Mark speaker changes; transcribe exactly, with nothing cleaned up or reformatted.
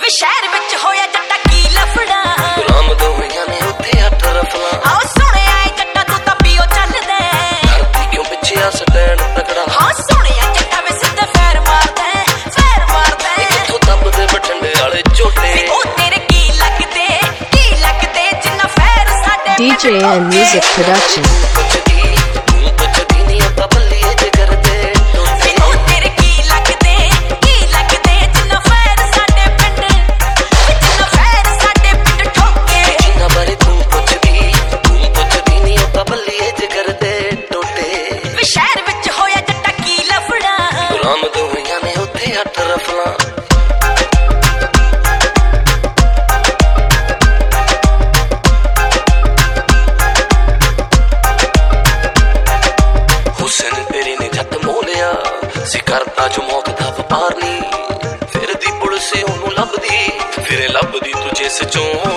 Speaker 1: शहर विच होया जट्टा की लफड़ा
Speaker 2: गुलाम दोहियां ने उत्थे हट रफला
Speaker 1: आओ सोने आए जट्टा तू तां पियो चल दे
Speaker 2: धरती क्यों पिछे आ स्टैंड तगड़ा
Speaker 1: हाँ सोने आए जट्टा वे सिद्धे फैर मार दे फैर मार दे
Speaker 2: इत्थों दबदे बठंडे वाले झोटे
Speaker 1: ओ तेरे की लगदे की लगदे जिन्ना फैर साडे
Speaker 3: D J and Music Production
Speaker 2: करता जो मौक दा वपार नी फिर दी पुलिस ओनू लभदी फिर लभदी तुझे सचों